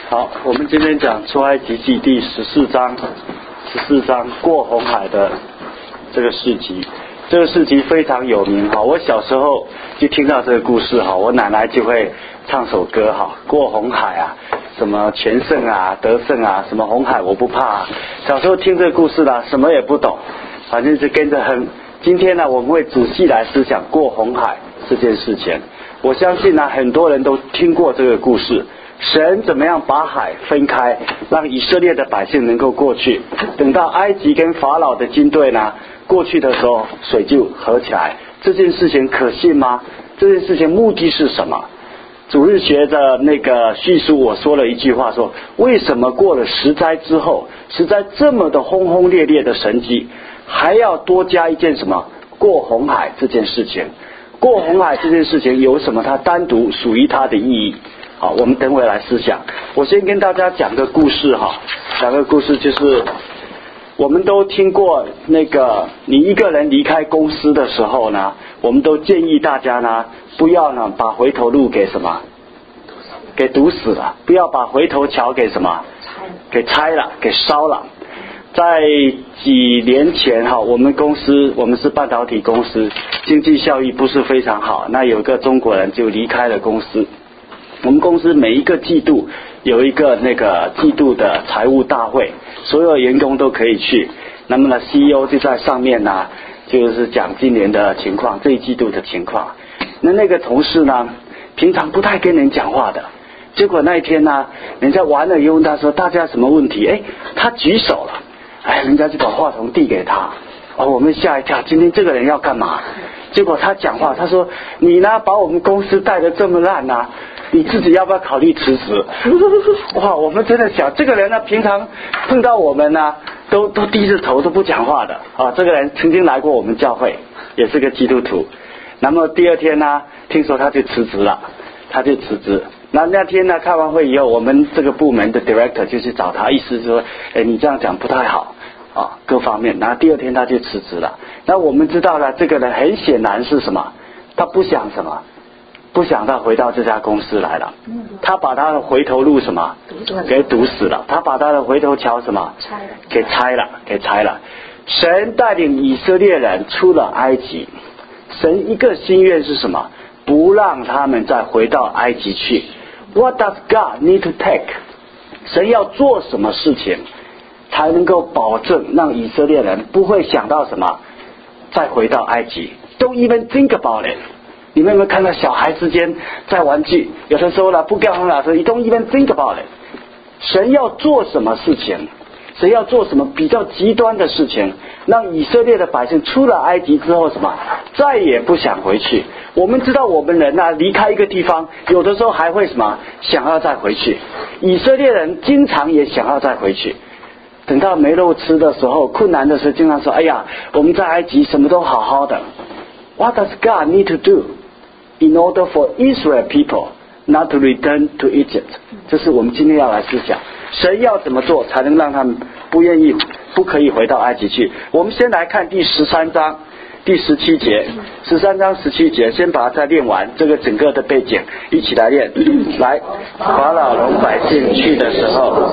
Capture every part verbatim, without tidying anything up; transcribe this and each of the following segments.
好，我们今天讲出埃及记第十四章，十四章过红海的这个事迹。这个事迹非常有名哈，我小时候就听到这个故事哈，我奶奶就会唱首歌哈，过红海啊，什么全胜啊，得胜啊，什么红海我不怕啊。小时候听这个故事啦，什么也不懂，反正是跟着哼。今天呢，我们会仔细来思想过红海这件事情。我相信呢，很多人都听过这个故事。神怎么样把海分开，让以色列的百姓能够过去？等到埃及跟法老的军队呢过去的时候，水就合起来。这件事情可信吗？这件事情目的是什么？主日学的那个叙述，我说了一句话说：为什么过了十灾之后，十灾这么的轰轰烈烈的神迹，还要多加一件什么？过红海这件事情。过红海这件事情有什么它单独属于它的意义？好，我们等会来思想。我先跟大家讲个故事哈，讲个故事就是我们都听过那个，你一个人离开公司的时候呢，我们都建议大家呢不要呢把回头路给什么给堵死了，不要把回头桥给什么给拆了，给烧了。在几年前哈，我们公司我们是半导体公司，经济效益不是非常好，那有个中国人就离开了公司。我们公司每一个季度有一个那个季度的财务大会，所有员工都可以去。那么呢 C E O 就在上面呢，就是讲今年的情况，这一季度的情况。那那个同事呢，平常不太跟人讲话的，结果那一天呢，人家完了以后，他说大家什么问题？哎，他举手了，哎，人家就把话筒递给他。哦，我们吓一跳，今天这个人要干嘛？结果他讲话，他说：“你呢，把我们公司带得这么烂啊，你自己要不要考虑辞职？”哇，我们真的想，这个人呢，平常碰到我们呢，都都低着头都不讲话的啊。这个人曾经来过我们教会，也是个基督徒。那么第二天呢，听说他就辞职了，他就辞职。那那天呢，开完会以后，我们这个部门的 director 就去找他，意思是说，哎，你这样讲不太好。啊，各方面，然后第二天他就辞职了。那我们知道了，这个人很显然是什么？他不想什么？不想他回到这家公司来了。他把他的回头路什么？给堵死了。他把他的回头桥什么？给拆了，给拆了。神带领以色列人出了埃及，神一个心愿是什么？不让他们再回到埃及去。What does God need to take？ 神要做什么事情？才能够保证让以色列人不会想到什么再回到埃及。 Don't even think about it。 你们有没有看到小孩之间在玩具，有的时候呢不跟他们说 You don't even think about it。 神要做什么事情，神要做什么比较极端的事情，让以色列的百姓出了埃及之后什么再也不想回去。我们知道我们人啊离开一个地方，有的时候还会什么想要再回去。以色列人经常也想要再回去，等到没肉吃的时候，困难的时候，经常说：“哎呀，我们在埃及什么都好好的。” What does God need to do in order for Israel people not to return to Egypt？ 这是我们今天要来思想，神要怎么做才能让他们不愿意、不可以回到埃及去？我们先来看第十三章。第十七节，十三章十七节，先把它再练完，这个整个的背景一起来练。来，法老容百姓去的时候，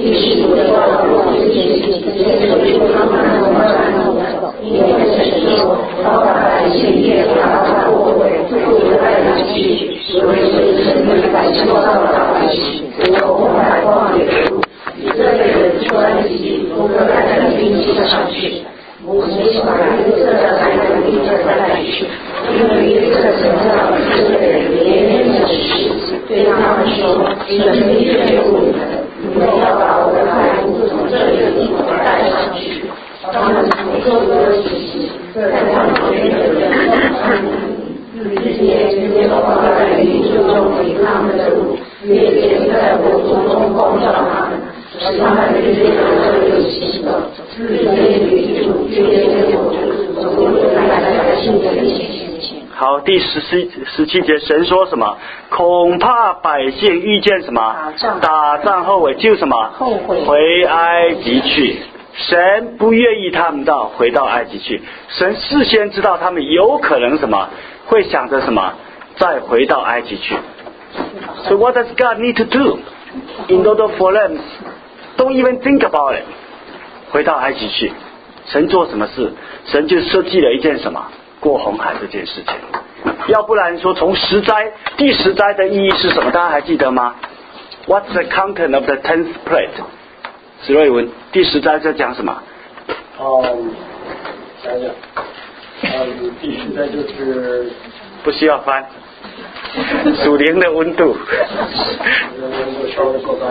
我们就把绿色的来的绿色的带去，因为绿色成了以色列人连连的指示，对他们说：“神必眷顾你们，你们要把我的财物从这里一同带上去。”他们从各国起行，在他们旁边的人日夜耶和华在云柱中领他们的路，夜间在火中中光照他们，使他们日夜都有行动。日夜云柱，夜间火柱，走路来百姓的面前。 好，第十七十七节，神说什么？恐怕百姓遇见什么？ 打仗， 打仗后悔就什么？ 后悔， 回埃及去。神不愿意他们到回到埃及去，神事先知道他们有可能什么会想着什么再回到埃及去。So what does God need to do？ in order for them don't even think about it， 回到埃及去。神做什么事？神就设计了一件什么？过红海这件事情。要不然说从十灾，第十灾的意义是什么？大家还记得吗？ What's the content of the tenth plague？ 史瑞文，第十灾在讲什么？ 哦，想想，嗯，第十灾就是不需要翻，属灵的温度。 温度烧的够高。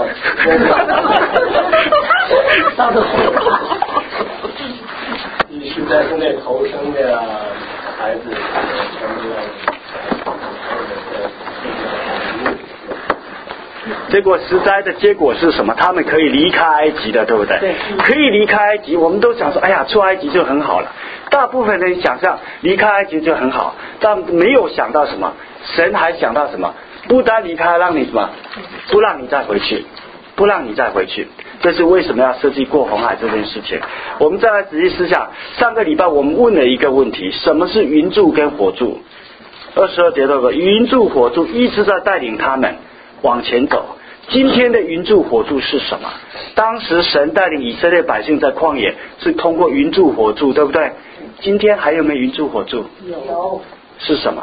烧的够高。 第十灾是那头生的孩子全部要。 结果十灾的结果是什么？他们可以离开埃及的，对不对？ 对。 可以离开埃及，我们都想说，哎呀，出埃及就很好了。大部分人想象离开埃及就很好，但没有想到什么？神还想到什么？不单离开，让你什么？不让你再回去，不让你再回去。这是为什么要设计过红海这件事情？我们再来仔细思想。上个礼拜我们问了一个问题：什么是云柱跟火柱？二十二节那个云柱火柱一直在带领他们往前走。今天的云柱火柱是什么？当时神带领以色列百姓在旷野是通过云柱火柱，对不对？今天还有没有云柱火柱？ 有。 是什么？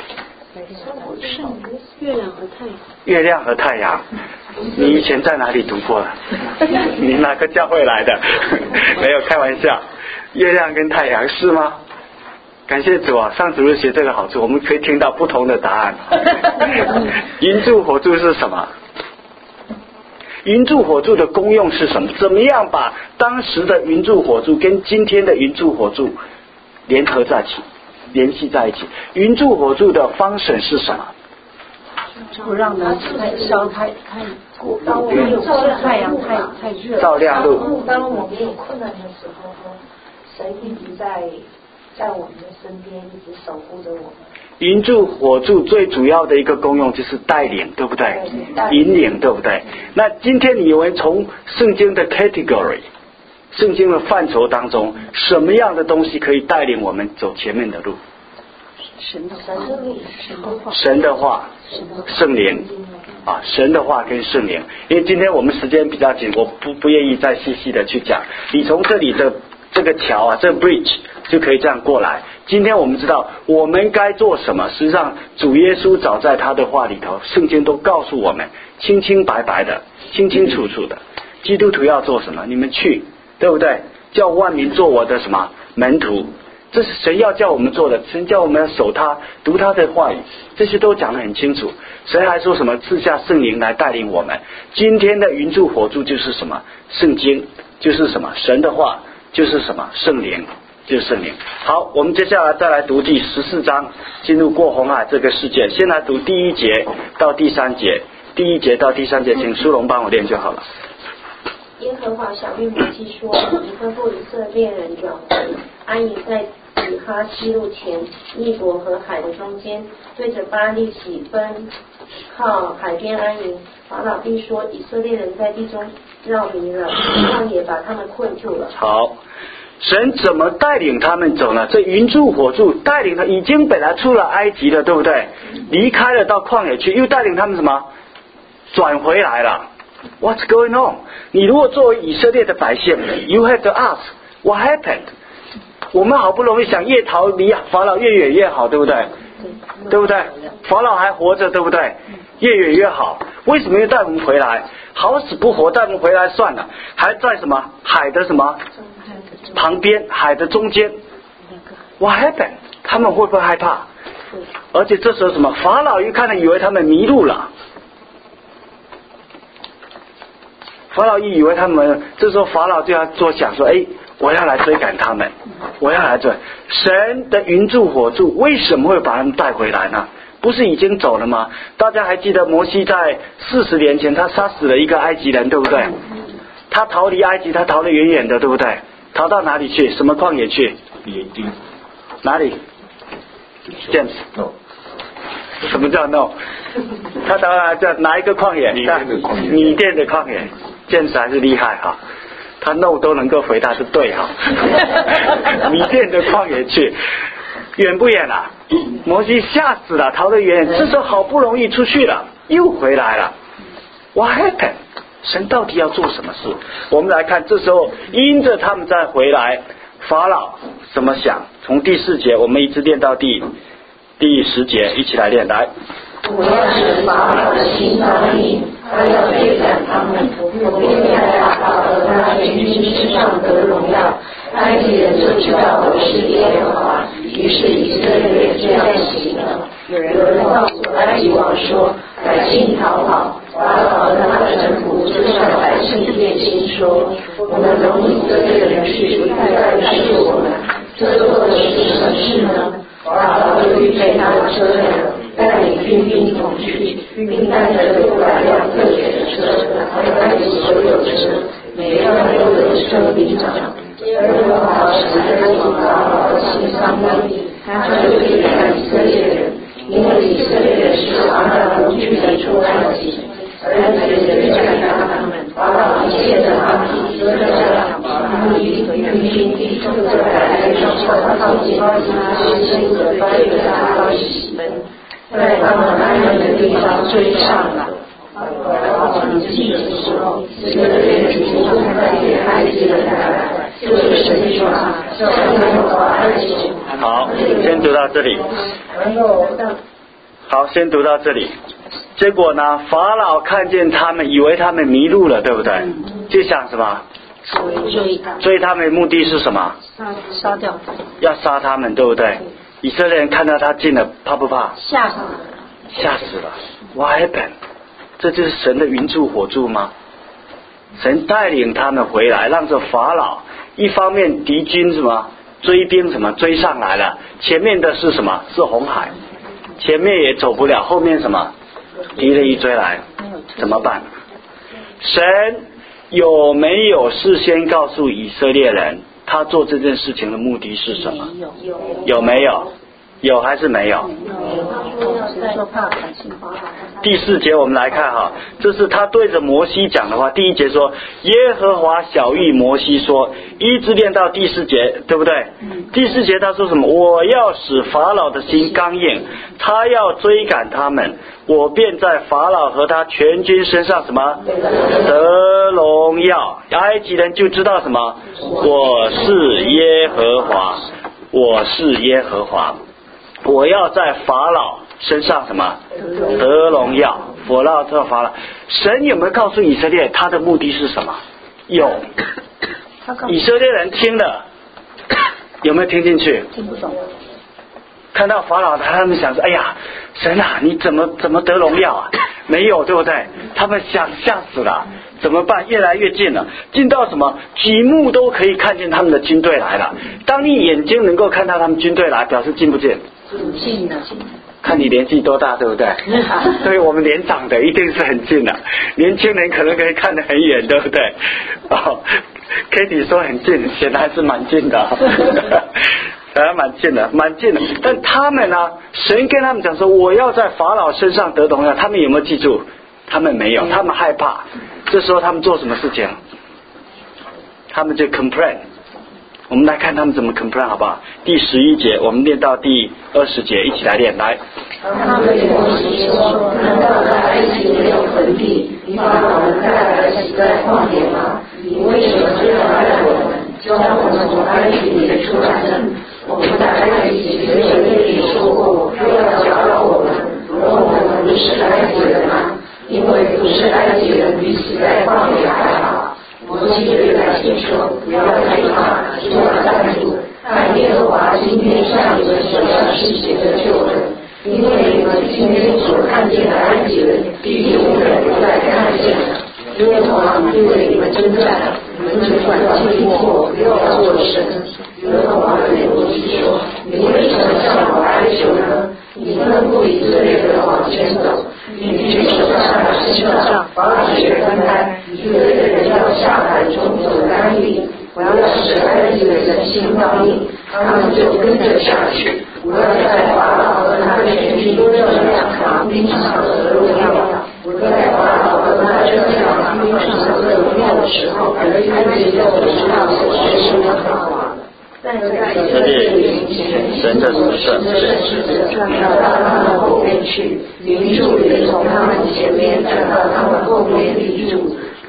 月亮和太阳。 月亮和太阳。你以前在哪里读过了？你哪个教会来的？没有，开玩笑。月亮跟太阳是吗？感谢主啊！上主日学这个好处，我们可以听到不同的答案。云柱火柱是什么？云柱火柱的功用是什么？怎么样把当时的云柱火柱跟今天的云柱火柱联合在一起，联系在一起？云柱火柱的方式是什么？ 不让人太烧太太过，当我们有太阳太太热， 照亮路。 当我们有困难的时候，神一直在在我们的身边，一直守护着我们。 云柱火柱最主要的一个功用就是带领，对不对？引领，对不对？那今天你以为从圣经的 category， 圣经的范畴当中，什么样的东西可以带领我们走前面的路？ 神的话， 神的话，圣灵啊，神的话跟圣灵。因为今天我们时间比较紧，我不不愿意再细细的去讲。你从这里的这个桥啊，这个 bridge 就可以这样过来。今天我们知道我们该做什么，实际上主耶稣早在他的话里头，圣经都告诉我们清清白白的，清清楚楚的。基督徒要做什么？你们去，对不对？叫万民做我的什么门徒？这是神要叫我们做的，神叫我们要守他，读他的话语，这些都讲得很清楚。神还说什么？赐下圣灵来带领我们。今天的云柱火柱就是什么？圣经就是什么？神的话就是什么？圣灵就是圣灵。好，我们接下来再来读第十四章，进入过红海这个事件。先来读第一节到第三节，第一节到第三节，请苏龙帮我念就好了。 耶和华小谕摩西说：“你吩咐以色列人转回，安营在比哈西路前，利伯和海的中间，对着巴力喜分靠海边安营。法老必说：以色列人在地中绕迷了，旷野把他们困住了。” 好，神怎么带领他们走呢？这云柱火柱带领他，已经本来出了埃及了，对不对？离开了到旷野去，又带领他们什么？转回来了。What's going on？ 你如果作为以色列的百姓 ，You have to ask what happened？ 我们好不容易想越逃离法老越远越好，对不对？对不对？法老还活着，对不对？越远越好。为什么又带我们回来？好死不活带我们回来算了，还在什么海的什么旁边，海的中间。What happened？ 他们会不会害怕？而且这时候什么？法老一看了，以为他们迷路了。法老一以为他们，这时候法老就要做想说，哎，我要来追赶他们，我要来追。神的云柱火柱为什么会把他们带回来呢？不是已经走了吗？大家还记得摩西在四十年前他杀死了一个埃及人，对不对？他逃离埃及，他逃得远远的，对不对？逃到哪里去？什么旷野去？ 米丁。 哪里 ？James。No。什么叫 no？ 他逃到在哪一个旷野？ 米甸的旷野。 米甸的旷野。James 还是厉害哈，他 no 都能够回答是对哈。米甸的旷野去，远不远啊？摩西吓死了，逃得远远。这时候好不容易出去了，又回来了。What happened？ 神到底要做什么事？我们来看，这时候因着他们再回来，法老怎么想？从第四节我们一直练到第第十节，一起来练来。 我要使法老的心刚硬，他要追赶他们，我便在法老和他全军之上得荣耀。埃及人就知道我是耶和华，于是以色列人这样行了。有人告诉埃及王说，百姓逃跑，法老和他的臣仆就向百姓变心说，我们容以色列人去，不再是我们，这做的是什么事呢？法老就预备他的车辆，带领军兵同去，并带着六百辆特选的车，还有埃及所有的车，每辆都有车兵长。耶和华使埃及法老的心伤悲，他就追赶以色列人，因为以色列人是法老无惧地出埃及，埃及人追赶他们，法老一切的马匹、车辆、马匹、军兵，就在海上靠近他身和八月三到喜分，在他们安稳的地方追上了。从记的时候，以色列人主动在给埃及人带来，就是神说叫耶和华埃及。 好，先读到这里。好，先读到这里。结果呢，法老看见他们，以为他们迷路了，对不对？就想什么？ 追追他们目的是什么？ 杀掉， 要杀他们，对不对？以色列人看到他进了，怕不怕？ 吓死了， 吓死了。What happened？这就是神的云柱火柱吗？神带领他们回来，让这法老一方面敌军什么追兵什么追上来了，前面的是什么？是红海，前面也走不了，后面什么敌人一追来，怎么办？神有没有事先告诉以色列人他做这件事情的目的是什么？有没有？有还是没有？第四节我们来看哈，这是他对着摩西讲的话。第一节说，耶和华晓谕摩西说，一直练到第四节，对不对？第四节他说什么？我要使法老的心刚硬，他要追赶他们，我便在法老和他全军身上什么得荣耀。埃及人就知道什么？我是耶和华，我是耶和华。我要在法老身上什么得荣耀？法老这法老，神有没有告诉以色列他的目的是什么？有。以色列人听了，有没有听进去？ 听不懂。 看到法老，他们想说：“哎呀，神啊，你怎么怎么得荣耀啊？”没有，对不对？他们想吓死了，怎么办？越来越近了，近到什么？举目都可以看见他们的军队来了。当你眼睛能够看到他们军队来，表示近不近？ 近的。 看你年纪多大，对不对？所以我们年长的一定是很近的，年轻人可能可以看得很远，对不对？哦 ，Kitty 说很近，显然是蛮近的。还蛮近的，蛮近的。但他们呢？神跟他们讲说，我要在法老身上得荣耀。他们有没有记住？他们没有，他们害怕。这时候他们做什么事情？他们就 complain。我们来看他们怎么 complain 好不好？第十一节，我们练到第二十节，一起来练。来。 他们对摩西说：“难道在埃及没有坟地？你把我们带来死在旷野吗？你为什么这样待我们？将我们从埃及里出来呢？我们在埃及没有对你说过，不要搅扰我们，容我们不是埃及人吗？因为不是埃及人比死在旷野还好。”摩西对百姓说：“不要害怕，只要站住，看耶和华今天向你们手上施行的救恩。因为你们今天所看见的埃及人，必永远不再看见了。耶和华必为你们征战，你们只管经过，不要作声。”耶和华对摩西说：“你为什么向我哀求呢？你吩咐以色列人往前走，你举手向我身上把血分开，以色列人要下海中走干地。我要使埃及人的心刚硬，他们就跟着下去。我要在法老和他的全军车辆旁兵上得荣耀。我在法老和他的车辆旁兵上得荣耀的时候，埃及就知道我是耶和华。”在以色列面前， 神的使者转到他们后面去，云柱也从他们前面转到他们后面立住。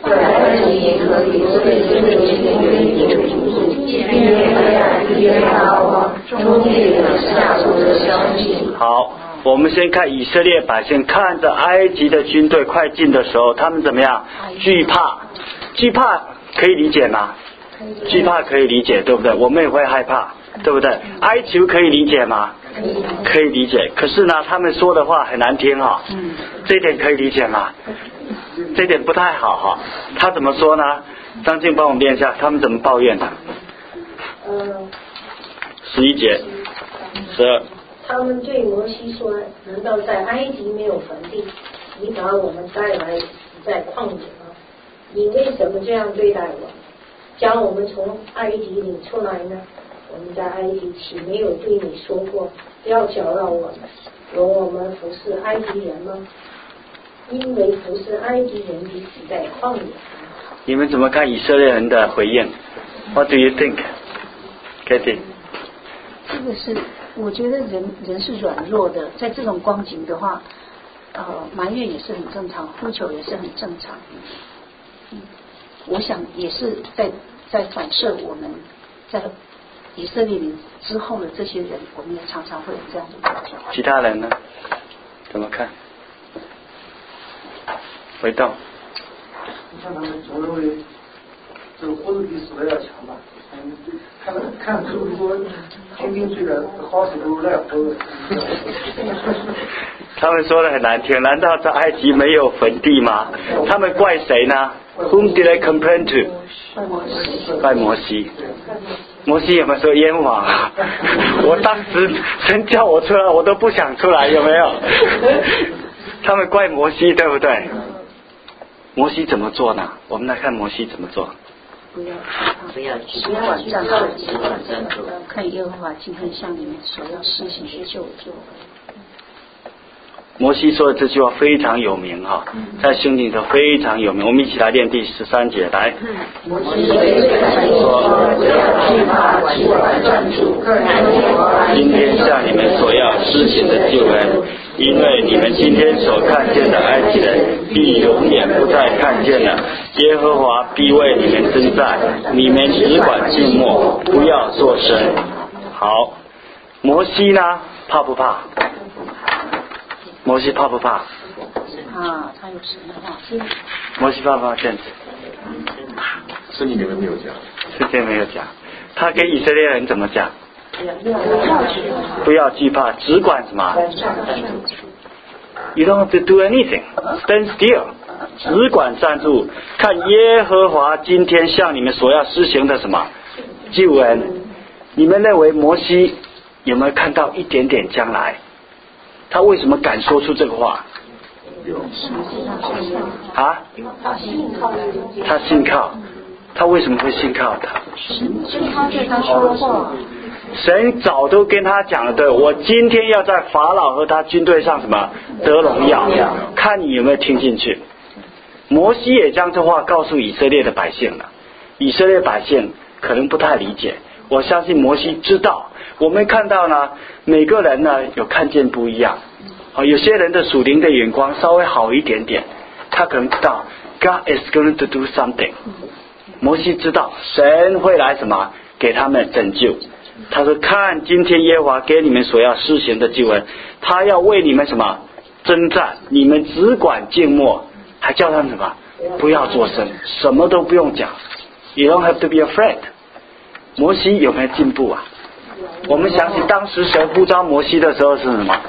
在这里和以色列这个前约有主，因为在耶和华中间有下属的消息。 好，我们先看以色列百姓看着埃及的军队快进的时候，他们怎么样？惧怕，惧怕可以理解吗？惧怕可以理解，对不对？我们也会害怕，对不对？哀求可以理解吗？可以理解。可是呢，他们说的话很难听哈、哦，这一点可以理解吗？这一点不太好哈、哦。他怎么说呢？张静帮我们念一下，他们怎么抱怨的？ 呃， 十一节，十二。 他们对摩西说：“难道在埃及没有坟地？你把我们带来在旷野吗？你为什么这样对待我？将我们从埃及领出来呢？我们在埃及岂没有对你说过，不要搅扰我们，容我们服侍埃及人吗？因为服侍埃及人比死在旷野。” 你们怎么看以色列人的回应 ？What do you think, Katie？ 这个是，我觉得人人是软弱的，在这种光景的话，呃，埋怨也是很正常，呼求也是很正常。嗯，我想也是在在反射我们在以色列人之后的这些人，我们也常常会有这样的问题。 其他人呢？怎么看？回到。 你看他们总认为这个活动比时代要强吧？嗯，看看这么多军兵罪的好手都赖活着。 他们说的很难听，难道在埃及没有坟地吗？他们怪谁呢 ？Whom did I complain to？ 怪摩西。摩西有没有说冤枉啊？我当时神叫我出来，我都不想出来，有没有？他们怪摩西，对不对？摩西怎么做呢？我们来看摩西怎么做。 不要不要只管站住，只管站住，看耶和华今天向你们所要施行的救助。 摩西说的这句话非常有名哈，在圣经上非常有名。我们一起来念第十三节，来。 摩西对百姓说：“不要惧怕，只管站住，看耶和华今天向你们所要施行的救恩，因为你们今天所看见的埃及人，必永远不再看见了。耶和华必为你们征战，你们只管静默，不要作声。”好，摩西呢，怕不怕？摩西怕不怕？ 啊，他有神的话。 摩西怕不怕这样子？ 圣经里面没有讲。 圣经没有讲。他给以色列人怎么讲？不要惧怕，只管什么 ？You don't have to do anything. Stand still. 只管站住，看耶和华今天向你们所要施行的什么救恩。你们认为摩西有没有看到一点点将来？他为什么敢说出这个话？啊？他信靠，他为什么会信靠他？ 神他对他说话。 神早都跟他讲了的，我今天要在法老和他军队上什么得荣耀，看你有没有听进去。摩西也将这话告诉以色列的百姓了，以色列百姓可能不太理解，我相信摩西知道。我们看到呢，每个人呢有看见不一样，啊，有些人的属灵的眼光稍微好一点点，他可能知道 God is going to do something。摩西知道神会来什么给他们拯救。他说：“看，今天耶和华给你们所要施行的救恩，他要为你们什么征战，你们只管静默，还叫他们什么不要作声，什么都不用讲。You don't have to be afraid。”摩西有没有进步啊？我们想起当时神呼召摩西的时候是什么？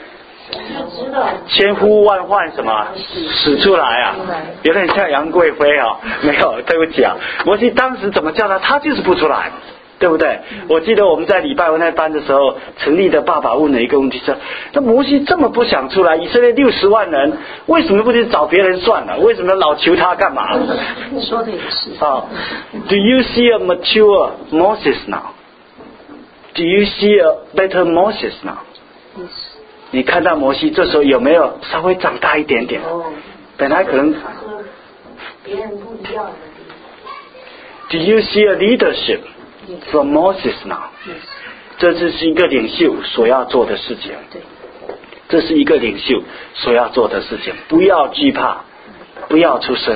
千呼万唤什么使出来啊，有点像杨贵妃啊，没有，对不起啊。摩西当时怎么叫他，他就是不出来，对不对？我记得我们在礼拜五那班的时候，陈立的爸爸问了一个问题说：那摩西这么不想出来，以色列六十万人，为什么不去找别人算了？为什么老求他干嘛？ 说的也是。 啊 ，Do you see a mature Moses now? Do you see a better Moses now? Yes. 你看到摩西这时候有没有稍微长大一点点？本来可能。 别人不一样的。 Do you see a leadership from Moses now? 这就是一个领袖所要做的事情。这是一个领袖所要做的事情。不要惧怕，不要出声，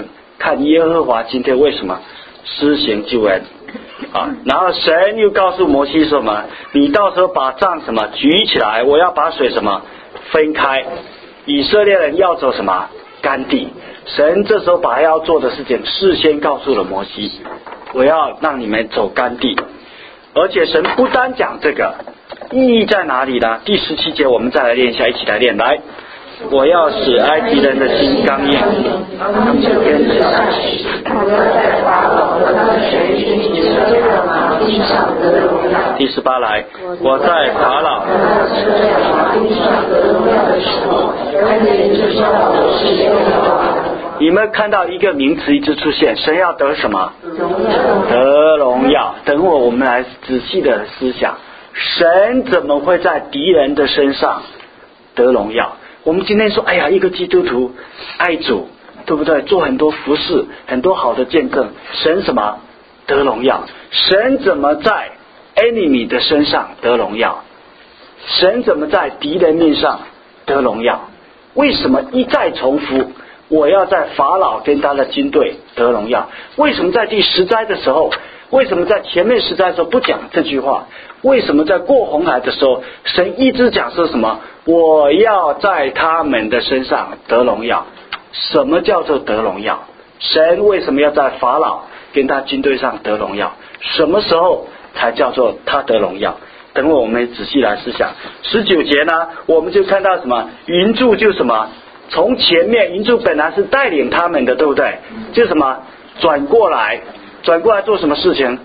看耶和华今天为什么施行救恩啊。然后神又告诉摩西说什么，你到时候把杖什么举起来，我要把水什么分开，以色列人要走什么干地。神这时候把要做的事情事先告诉了摩西，我要让你们走干地。而且神不单讲这个，意义在哪里呢？第十七节我们再来练一下，一起来练。来，我要使埃及人的心刚硬，他们就跟着下去。 我要在法老和他的全军以色列马地上得荣耀。 第十八来，我在法老和他的车辆马地上得荣耀的时候，埃及人就知道我是耶和华。 你们看到一个名词一直出现，神要得什么？ 荣耀。 得荣耀。等会我们来仔细的思想，神怎么会在敌人的身上得荣耀？我们今天说，哎呀，一个基督徒爱主，对不对？做很多服事，很多好的见证，神什么得荣耀？神怎么在 enemy 的身上得荣耀？神怎么在敌人面上得荣耀？为什么一再重复我要在法老跟他的军队得荣耀？为什么在第十灾的时候，为什么在前面十灾的时候不讲这句话？为什么在过红海的时候神一直讲说什么我要在他们的身上得荣耀？什么叫做得荣耀？神为什么要在法老跟他军队上得荣耀？什么时候才叫做他得荣耀？等会我们仔细来思想。十九节呢，我们就看到什么？云柱就什么？从前面云柱本来是带领他们的，对不对？就什么转过来，转过来做什么事情？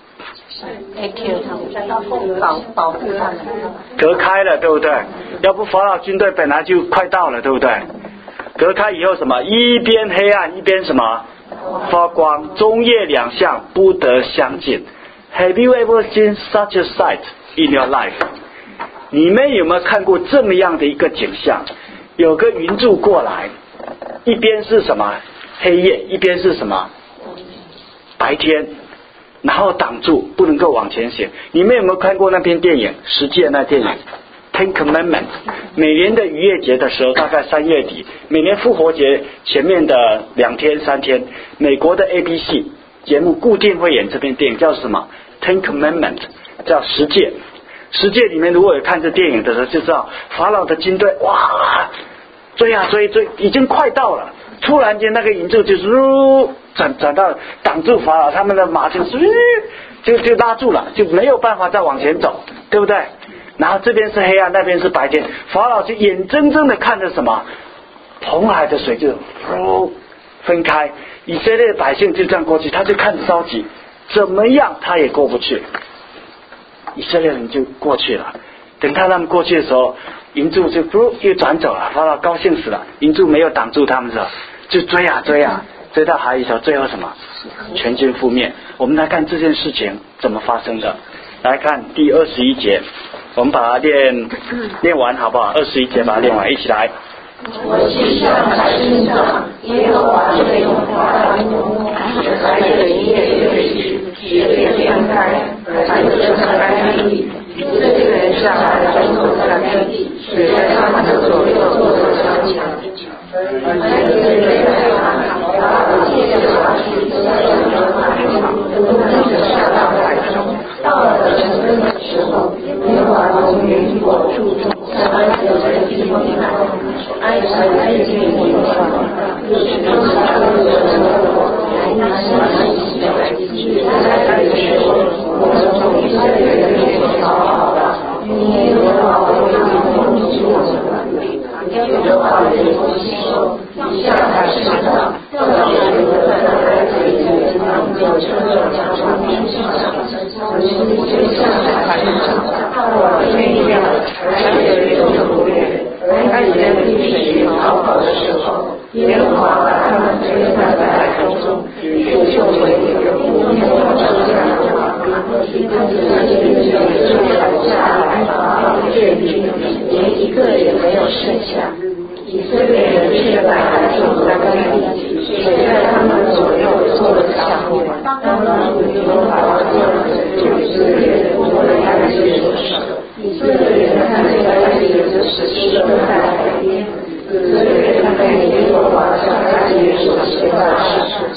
A Q 他们保保护他们， 隔开了，对不对？要不法老军队本来就快到了，对不对？隔开以后什么？一边黑暗，一边什么发光，中夜两相不得相近。Have you ever seen such a sight in your life？ 你们有没有看过这么样的一个景象？有个云柱过来，一边是什么黑夜，一边是什么白天，然后挡住不能够往前行。你们有没有看过那篇电影，十诫那电影 Ten Commandments？ 每年的逾越节的时候，大概三月底，每年复活节前面的两天三天，美国的 A B C 节目固定会演这篇电影，叫什么 Ten Commandments， 叫十诫。十诫里面如果有看这电影的时候就知道，法老的军队哇追啊追追，已经快到了，突然间那个云柱就是转转到挡住法老，他们的马就是就就拉住了，就没有办法再往前走，对不对？然后这边是黑暗，那边是白天，法老就眼睁睁的看着什么红海的水就分开，以色列百姓就这样过去，他就看着着急，怎么样他也过不去。以色列人就过去了，等他他们过去的时候，云柱就不又转走了，法老高兴死了，云柱没有挡住他们的时候，就追啊追啊，追到海里头，最后什么全军覆灭。我们来看这件事情怎么发生的，来看第二十一节，我们把它练练完好不好？二十一节把它练完，一起来。 我是向海身上耶和华的用话来摸，海水也退去，雪也分开，海就成了干地。以色列人下海专走在干地，水在他们的左右做了墙墙。埃及人在法老借着法去以色列人的海场，跟着下到海中。到了成根的时候，耶和华从云火柱中向埃及人提供海，埃及人进入了就是当时他们的生活，来是埃及的埃及，在的时候，我们从以色列人面前逃跑了，因耶和华为他们封住我们。耶和华的人心说，向海身上要到水的在埃及人他们就车着两双天上上，我们就向海身上到了天亮，海水就不灭。埃及人离水逃跑的时候，耶和华把他们追散在海中，水就回流，耶和华说这样的话，以色列人就追下来，法老全军连一个也没有剩下。以色列人却在海中在干地，水在他们左右做了墙垣。当主耶和华做了拯救以色列人脱离埃及人的手，以色列人看见埃及人的死尸都在海边，以色列人看见耶和华向埃及人所行的事，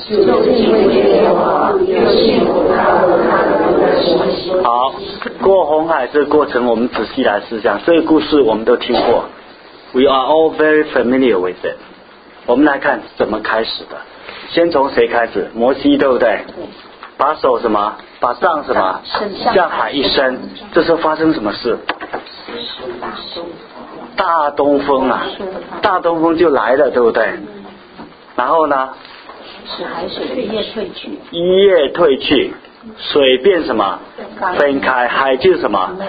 就敬畏耶和华，又信服他和他的仆人摩西。 好，过红海这个过程，我们仔细来思想。这个故事我们都听过 ，We are all very familiar with it。我们来看怎么开始的。先从谁开始？摩西，对不对？把手什么？把杖什么？向海一伸。这时候发生什么事？大东风啊！大东风就来了，对不对？然后呢？ 使海水一夜退去。 一夜退去，水变什么？分开，海就是什么？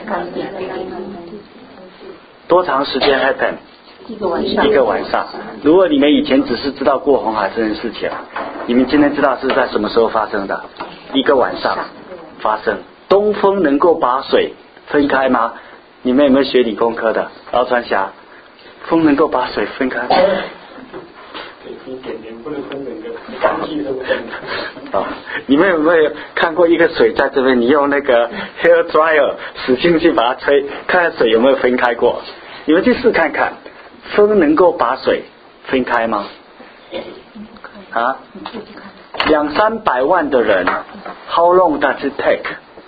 多长时间 happen？ 一个晚上。 一个晚上。如果你们以前只是知道过红海这件事情，你们今天知道是在什么时候发生的？一个晚上发生。东风能够把水分开吗？你们有没有学理工科的？敖川霞，风能够把水分开吗？ 一点点不能分整个干净的。 啊，你们有没有看过一个水在这边，你用那个 hair dryer 使劲去把它吹，看看水有没有分开过？你们去试看看，风能够把水分开吗？啊，两三百万的人 ，How long does it take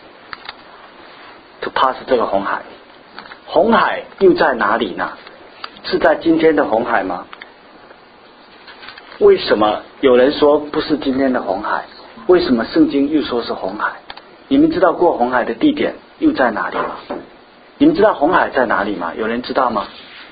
to pass 这个红海？红海又在哪里呢？是在今天的红海吗？为什么有人说不是今天的红海？为什么圣经又说是红海？你们知道过红海的地点又在哪里吗？你们知道红海在哪里吗？有人知道吗？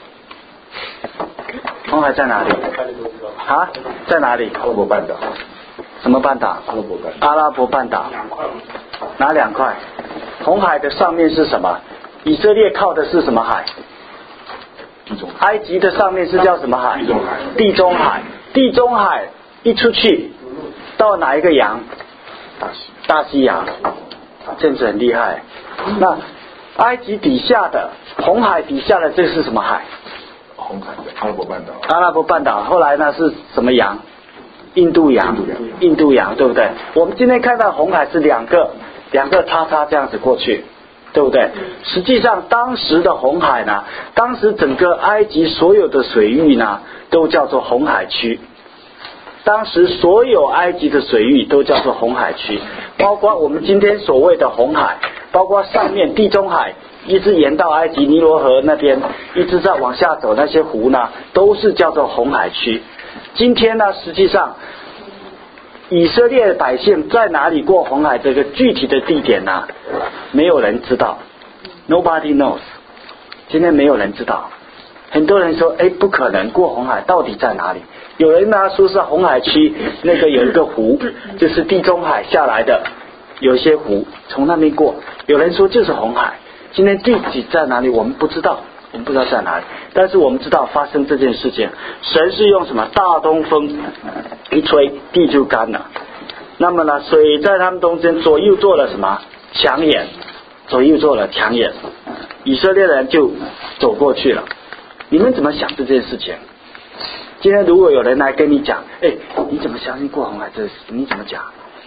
红海在哪里？啊，在哪里？ 阿拉伯半岛。 什么半岛？ 阿拉伯半岛。 阿拉伯半岛。哪两块？红海的上面是什么？以色列靠的是什么海？埃及的上面是叫什么海？ 地中海。 地中海。地中海一出去到哪一个洋？大西洋。政治很厉害。那埃及底下的红海底下的这是什么海？ 红海的阿拉伯半岛。 阿拉伯半岛后来呢是什么洋？印度洋。印度洋，对不对？我们今天看到红海是两个两个叉叉这样子过去，对不对？实际上当时的红海呢，当时整个埃及所有的水域呢都叫做红海区。当时所有埃及的水域都叫做红海区，包括我们今天所谓的红海，包括上面地中海一直沿到埃及尼罗河那边，一直在往下走，那些湖呢都是叫做红海区。今天呢，实际上以色列百姓在哪里过红海这个具体的地点呢，没有人知道 ，Nobody knows。今天没有人知道。很多人说，哎，不可能过红海，到底在哪里？有人呢说是红海区那个有一个湖，就是地中海下来的，有一些湖从那边过。有人说就是红海。今天地址在哪里我们不知道，我们不知道在哪里，但是我们知道发生这件事情，神是用什么大东风一吹，地就干了。那么呢，水在他们中间左右做了什么墙眼，左右做了墙眼，以色列人就走过去了。你们怎么想这件事情？今天如果有人来跟你讲，哎，你怎么相信过红海这个事？你怎么讲？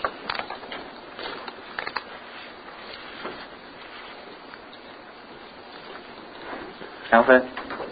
梁芬，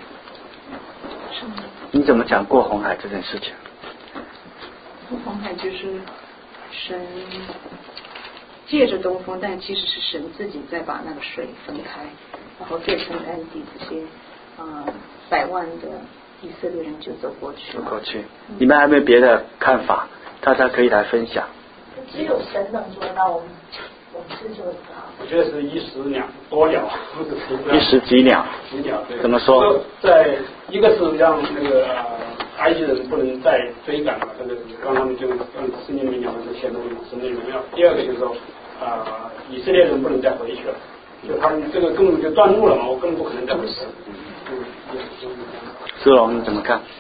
你怎么讲过红海这件事情？ 过红海就是神借着东风，但其实是神自己在把那个水分开，然后变成干地，这些啊、呃、百万的以色列人就走过去。 走过去，你们还没有别的看法？大家可以来分享。 只有神能做到，我们我们是做不到。 我觉得是一石两多鸟， 一石几鸟？ 几鸟对。 怎么说？ 在一个是让那个、呃、埃及人不能再追赶了，这个让他们就让圣经里面讲的是显露神的荣耀。第二个就是说啊、呃，以色列人不能再回去了，就他们这个根本就断路了嘛，我根本不可能再回去。嗯， 思龙你怎么看？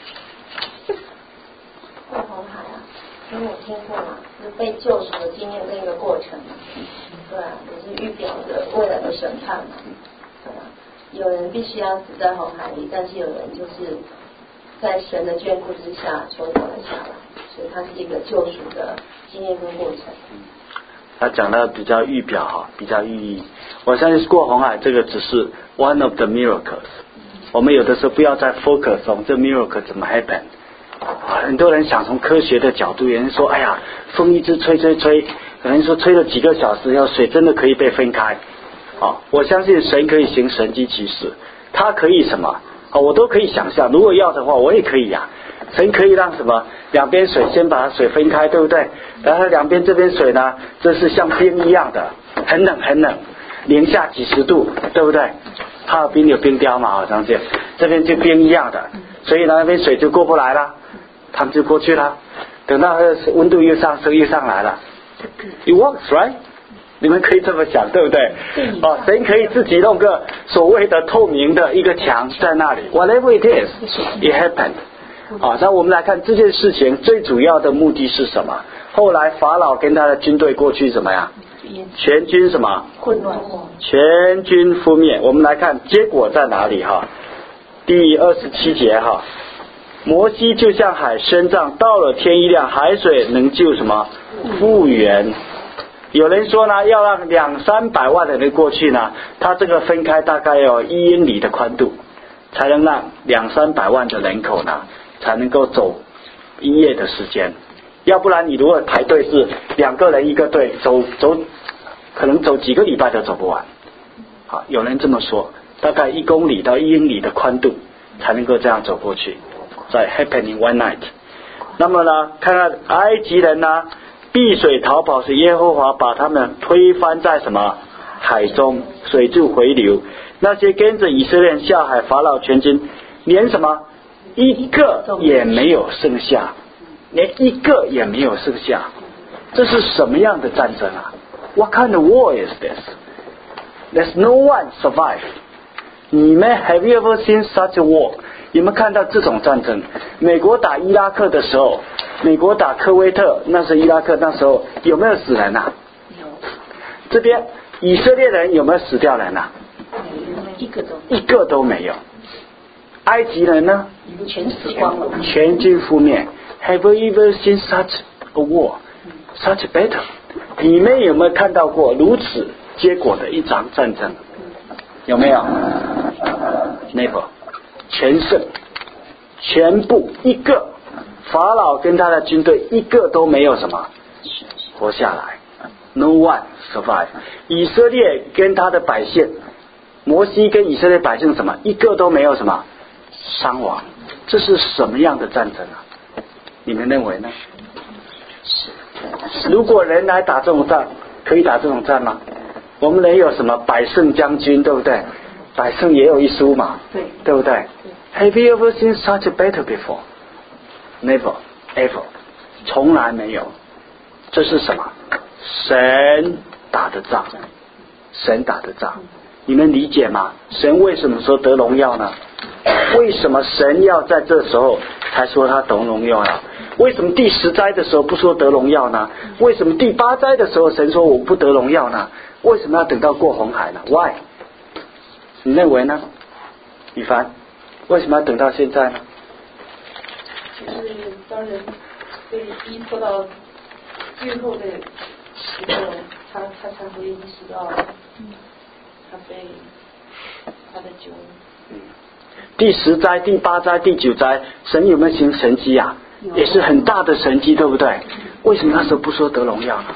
过红海啊，因为我听过嘛，是被救赎的经验这个过程嘛，对啊，也是预表着未来的审判嘛，对啊，有人必须要死在红海里，但是有人就是在神的眷顾之下存活了下来，所以它是一个救赎的经验跟过程。 他讲的比较预表哈，比较寓意。我相信过红海这个只是 one of the miracles。我们有的时候不要再 focus on 这 miracle 怎么 happen， 很多人想从科学的角度，有人说，哎呀，风一直吹吹吹，可能说吹了几个小时，然后水真的可以被分开。啊，我相信神可以行神迹奇事，他可以什么？啊，我都可以想象，如果要的话，我也可以呀、啊。神可以让什么？两边水先把水分开，对不对？然后两边这边水呢，这是像冰一样的，很冷很冷，零下几十度，对不对？哈尔滨有冰雕嘛，好像是，这边就冰一样的，所以呢那边水就过不来了，他们就过去了。等到温度又上升又上来了 ，It works, right？ 你们可以这么想，对不对？哦，神可以自己弄个所谓的透明的一个墙在那里 ，whatever it is, it happened。啊，那我们来看这件事情最主要的目的是什么？后来法老跟他的军队过去怎么样？全军什么？ 混乱。 全军覆灭。我们来看结果在哪里哈？第二十七节哈，摩西就向海伸杖，到了天一亮，海水能救什么？复原。有人说呢，要让两三百万的人过去呢，他这个分开大概有一英里的宽度，才能让两三百万的人口呢，才能够走一夜的时间。要不然你如果排队是两个人一个队，走走可能走几个礼拜都走不完。好，有人这么说，大概一公里到一英里的宽度才能够这样走过去，在 happening one night。那么呢，看看埃及人呢，避水逃跑是耶和华把他们推翻在什么海中，水就回流。那些跟着以色列人下海，法老全军连什么一个也没有剩下，连一个也没有剩下。这是什么样的战争啊？ What kind of war is this? There's no one survive. 你们 Have you ever seen such a war? 有没有看到这种战争？美国打伊拉克的时候，美国打科威特，那是伊拉克，那时候有没有死人啊？ 有。 这边以色列人有没有死掉人啊？ 一个都一个都没有。埃及人呢？ 全死光了， 全军覆灭。Have you ever seen such a war? Such a battle? 你们有没有看到过如此结果的一场战争？有没有 ？Never， 全胜，全部一个法老跟他的军队一个都没有什么活下来 ，No one survive。以色列跟他的百姓，摩西跟以色列百姓什么一个都没有什么伤亡，这是什么样的战争啊？你们认为呢？如果人来打这种仗，可以打这种仗吗？我们人有什么百胜将军，对不对？百胜也有一输嘛， 对， 对不对 ？Have you ever seen such a battle before? Never, ever， 从来没有。这是什么？神打的仗，神打的仗，你们理解吗？神为什么说得荣耀呢？为什么神要在这时候才说他得荣耀呢？为什么第十灾的时候不说得荣耀呢？为什么第八灾的时候神说我不得荣耀呢？为什么要等到过红海呢 ？Why？ 你认为呢？宇凡，为什么要等到现在呢？ 就是当人被逼迫到最后的时候，他他才会意识到，他被他的酒。 第十灾、第八灾、第九灾，神有没有行神迹啊？也是很大的神迹，对不对？为什么那时候不说得荣耀呢？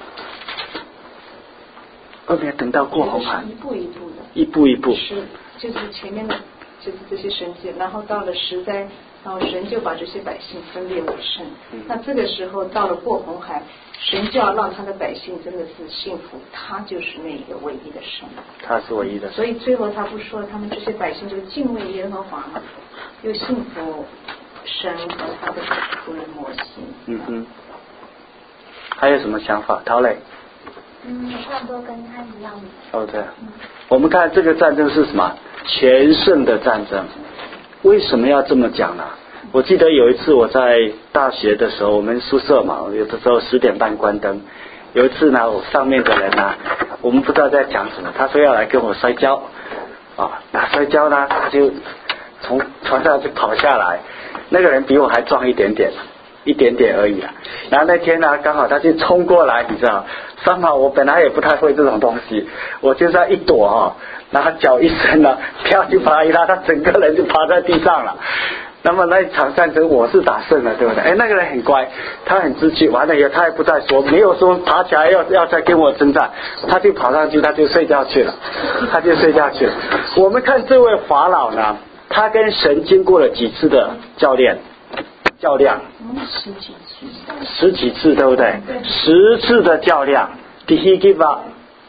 后面等到过红海， 一步一步的， 一步一步， 是就是前面的就是这些神迹，然后到了十灾，然后神就把这些百姓分别为圣。 嗯、 那这个时候到了过红海，神就要让他的百姓真的是幸福，他就是那个唯一的神， 他是唯一的神。 所以最后他不说他们这些百姓就敬畏耶和华嘛，又信服神和他的仆人摩西。 嗯哼，还有什么想法？陶磊？ 嗯，差不多跟他一样的。 哦，对。嗯、我们看这个战争是什么？全胜的战争。为什么要这么讲呢？我记得有一次我在大学的时候，我们宿舍嘛，有的时候十点半关灯。有一次呢，我上面的人呢，我们不知道在讲什么，他说要来跟我摔跤啊，那摔跤呢，他就从床上就跑下来。那个人比我还壮一点点，一点点而已啊。然后那天呢，刚好他就冲过来，你知道，三毛我本来也不太会这种东西，我就在一躲哈、哦，然后脚一伸了，飘就把他一拉，他整个人就趴在地上了。 那么那一场战争我是打胜了，对不对？哎，那个人很乖，他很知趣，完了以后他也不再说，没有说爬起来要要再跟我征战，他就跑上去，他就睡觉去了，他就睡觉去了。我们看这位法老呢，他跟神经过了几次的较练，较量， 十几次， 十几次，对不对？十次的较量 ，Did he give up?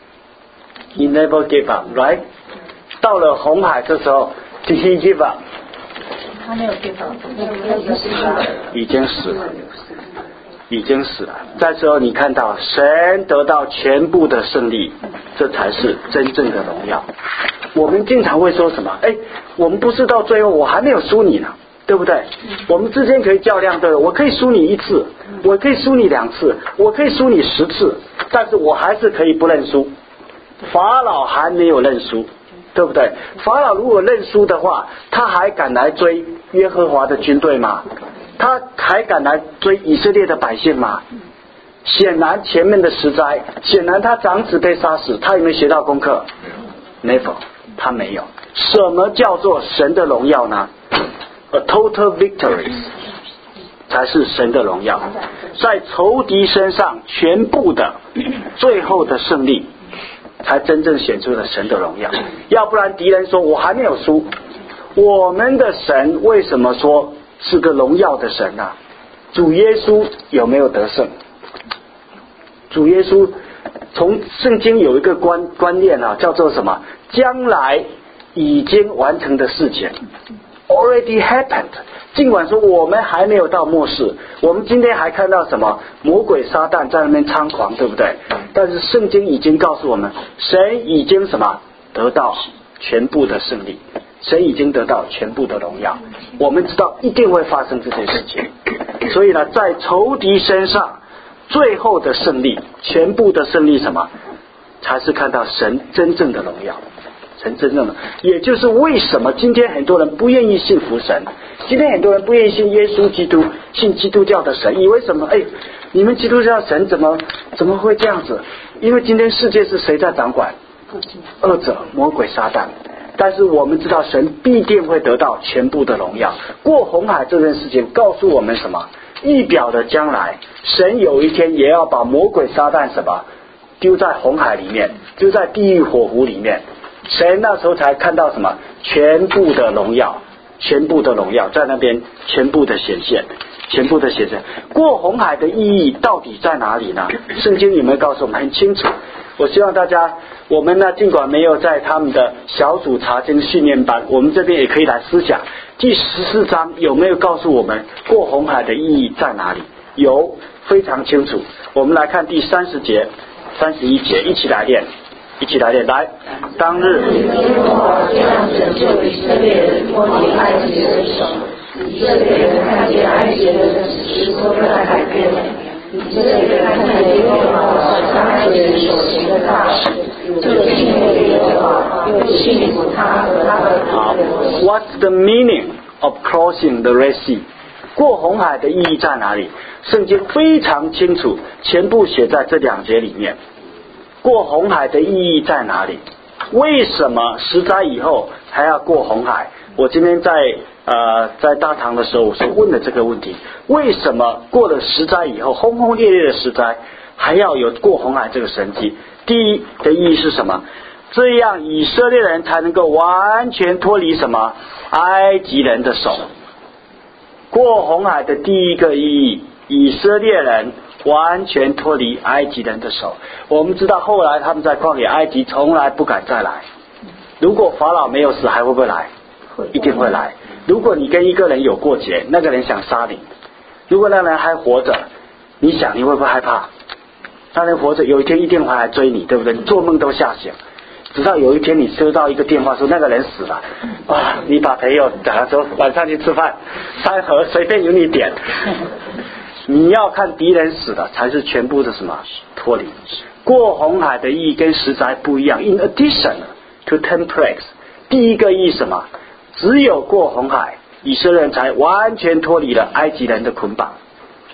He never gave up, right? 到了红海这时候 ，Did he give up? 他没有变法， 已经死了，已经死了。这时候你看到神得到全部的胜利，这才是真正的荣耀。我们经常会说什么？哎，我们不是到最后我还没有输你呢，对不对？我们之间可以较量的，我可以输你一次，我可以输你两次，我可以输你十次，但是我还是可以不认输。法老还没有认输，对不对？法老如果认输的话，他还敢来追耶和华的军队吗？他还敢来追以色列的百姓吗？显然前面的十灾，显然他长子被杀死，他有没有学到功课？没有，他没有。什么叫做神的荣耀呢？ A total victory 才是神的荣耀，在仇敌身上全部的最后的胜利，才真正显出了神的荣耀。要不然敌人说我还没有输，我们的神为什么说是个荣耀的神啊？主耶稣有没有得胜？主耶稣从圣经有一个观观念啊，叫做什么？将来已经完成的事情 already happened。尽管说我们还没有到末世，我们今天还看到什么魔鬼撒旦在那边猖狂，对不对？但是圣经已经告诉我们，神已经什么得到全部的胜利，神已经得到全部的荣耀。我们知道一定会发生这件事情，所以呢，在仇敌身上最后的胜利，全部的胜利什么？才是看到神真正的荣耀。神真正的，也就是为什么今天很多人不愿意信服神，今天很多人不愿意信耶稣基督，信基督教的神，以为什么？哎，你们基督教神怎么怎么会这样子？因为今天世界是谁在掌管？恶者、魔鬼、撒旦。但是我们知道神必定会得到全部的荣耀。过红海这件事情告诉我们什么？预表的将来，神有一天也要把魔鬼、撒旦什么丢在红海里面，丢在地狱火湖里面。神那时候才看到什么？全部的荣耀，全部的荣耀在那边全部的显现，全部的显现。过红海的意义到底在哪里呢？圣经里面告诉我们很清楚。我希望大家，我们呢尽管没有在他们的小组查经训练班，我们这边也可以来思想第十四章有没有告诉我们过红海的意义在哪里？有，非常清楚。我们来看第三十节、三十一节，一起来念。一起来念，来，当日耶和华这样拯救以色列人脱离埃及人的手，以色列人看见埃及人的史诗都在改变了，以色列人看见耶和华向埃及人所行的大事，就信服耶和华，又信服他和他的仆人。 What's the meaning of crossing the Red Sea？ 过红海的意义在哪里？圣经非常清楚，全部写在这两节里面。过红海的意义在哪里？为什么十灾以后还要过红海？我今天在呃在大堂的时候，我是问了这个问题：为什么过了十灾以后，轰轰烈烈的十灾，还要有过红海这个神迹？第一的意义是什么？这样以色列人才能够完全脱离什么？埃及人的手。过红海的第一个意义，以色列人完全脱离埃及人的手。我们知道后来他们在旷野，埃及从来不敢再来。如果法老没有死，还会不会来？一定会来。如果你跟一个人有过节，那个人想杀你，如果那个人还活着，你想你会不会害怕？那人活着有一天一定会来追你，对不对？你做梦都吓醒。直到有一天你收到一个电话说那个人死了，哇！你把朋友打他说晚上去吃饭，三盒随便有你点。你要看敌人死了才是全部的什么脱离。过红海的意义跟十灾不一样。In addition to ten plagues， 第一个意义什么？只有过红海，以色列人才完全脱离了埃及人的捆绑，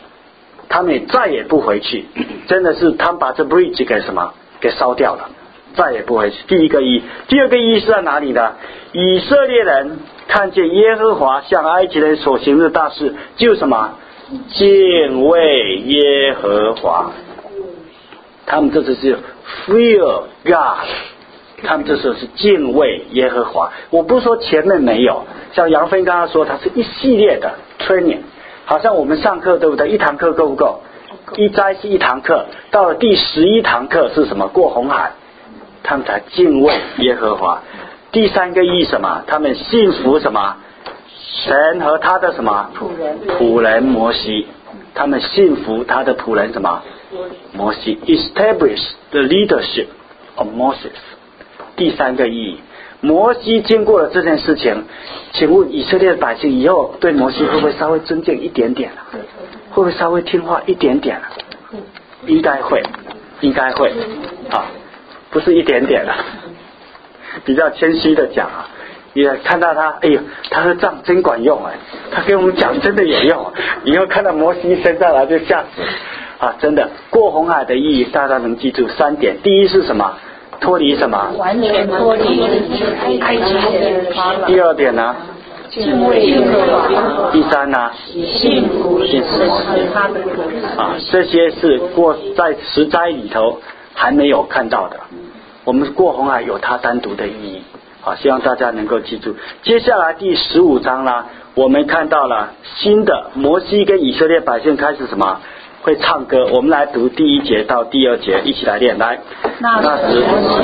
他们也再也不回去。真的是他们把这 bridge 给什么给烧掉了， 再也不回去。第一个意义，第二个意义是在哪里呢？以色列人看见耶和华向埃及人所行的大事，就什么敬畏耶和华。他们这次是 fear God， 他们这时候是敬畏耶和华。我不是说前面没有，像杨飞刚刚说，它是一系列的 training， 好像我们上课对不对？一堂课够不够？一斋是一堂课，到了第十一堂课是什么？过红海，他们才敬畏耶和华。第三个意义什么？他们信服什么？神和他的什么仆人仆人摩西，他们信服他的仆人什么摩西 ，establish the leadership of Moses。第三个意义，摩西经过了这件事情，请问以色列的百姓以后对摩西会不会稍微尊敬一点点啊？会不会稍微听话一点点啊？应该会，应该会啊，不是一点点啊，比较谦虚的讲啊。也看到他，哎呦，他的杖真管用哎，他给我们讲真的有用。以后看到摩西升上来就吓死啊！真的，过红海的意义大家能记住三点：第一是什么？脱离什么？ 完全脱离埃及的法老。 第二点呢？ 敬畏耶和华。 第三呢？ 信服神和他的仆人。 啊，这些是过在十灾里头还没有看到的。我们过红海有它单独的意义。好，希望大家能够记住。接下来第十五章呢，我们看到了新的摩西跟以色列百姓开始什么？会唱歌。我们来读第一节到第二节，一起来练。来， 那时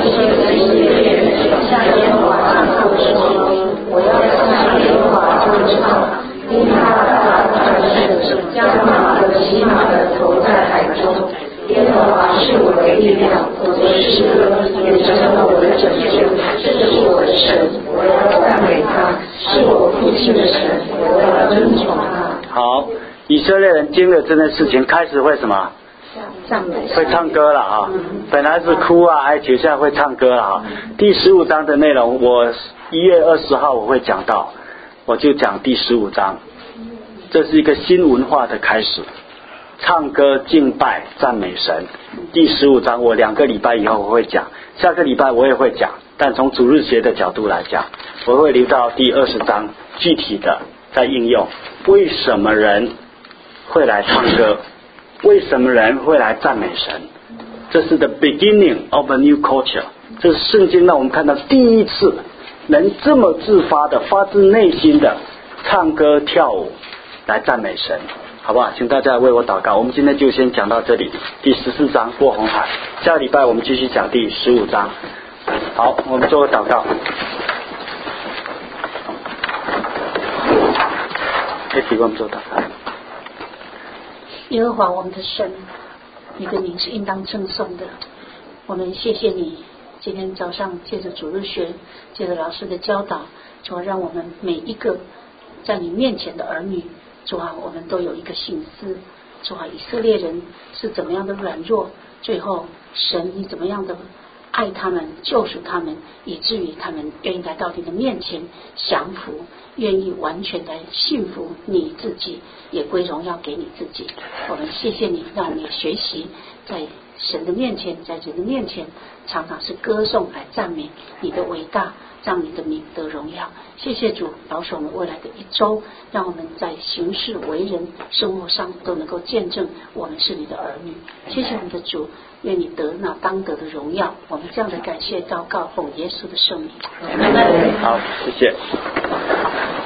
向耶和华唱歌说：“我要向耶和华歌唱，因他大战胜，将马和骑马的投在海中。耶和华是我的力量，我的诗歌，也成了我的拯救。这是我的神，我要赞美他；是我父亲的神，我要尊崇他。” 好，以色列人经历这件事情，开始会什么？ 赞美， 会唱歌了啊！本来是哭啊哀求，现在会唱歌了啊！第十五章的内容，我一月二十号我会讲到，我就讲第十五章，这是一个新文化的开始。唱歌敬拜赞美神，第十五章我两个礼拜以后我会讲，下个礼拜我也会讲，但从主日学的角度来讲，我会留到第二十章具体的在应用。为什么人会来唱歌？为什么人会来赞美神？这是 the beginning of a new culture， 这是圣经让我们看到第一次人这么自发的发自内心的唱歌跳舞来赞美神，好不好？请大家为我祷告。我们今天就先讲到这里，第十四章过红海，下个礼拜我们继续讲第十五章。好，我们做个祷告。可以提供我们做祷告。 耶和华我们的神，你的名是应当称颂的。我们谢谢你，今天早上借着主日学，借着老师的教导，主啊，让我们每一个在你面前的儿女，主啊，我们都有一个心思。主啊，以色列人是怎么样的软弱，最后神你怎么样的爱他们，救赎他们，以至于他们愿意来到你的面前降服，愿意完全的信服你自己，也归荣耀给你自己。我们谢谢你，让我们也学习在神的面前，在人的面前，常常是歌颂来赞美你的伟大，让你的名得荣耀。谢谢主，保守我们未来的一周，让我们在行事为人生活上都能够见证我们是你的儿女。谢谢我们的主，愿你得那当得的荣耀。我们这样的感谢祷告，奉耶稣的圣名。 好，谢谢。